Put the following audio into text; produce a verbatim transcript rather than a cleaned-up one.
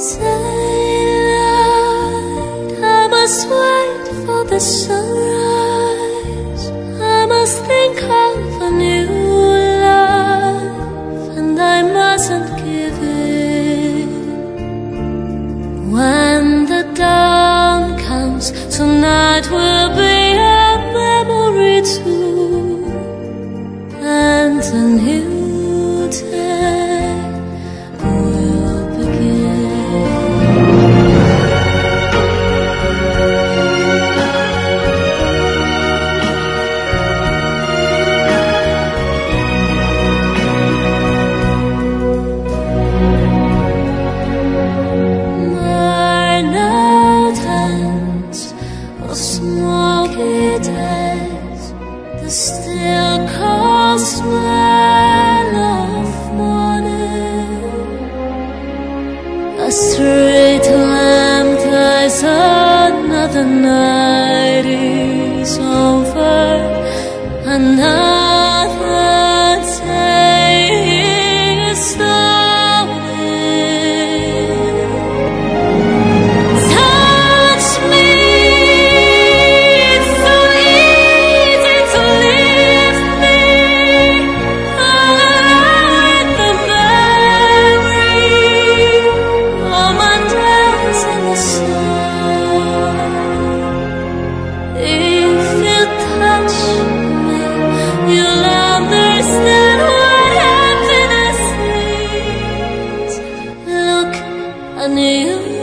Daylight, I must wait for the sunrise. I must think of a new life, and I mustn't give in. When the dawn comes, tonight will be a memory too, and a new day will begin. Night ends of smoky days, the still cold smell of morning. A street lamp dies, another night is over, another day is starting. Touch me, it's so easy to lift me out the memory of my dance in the sun. If you touch me, you'll understand what happiness is. Look, I knew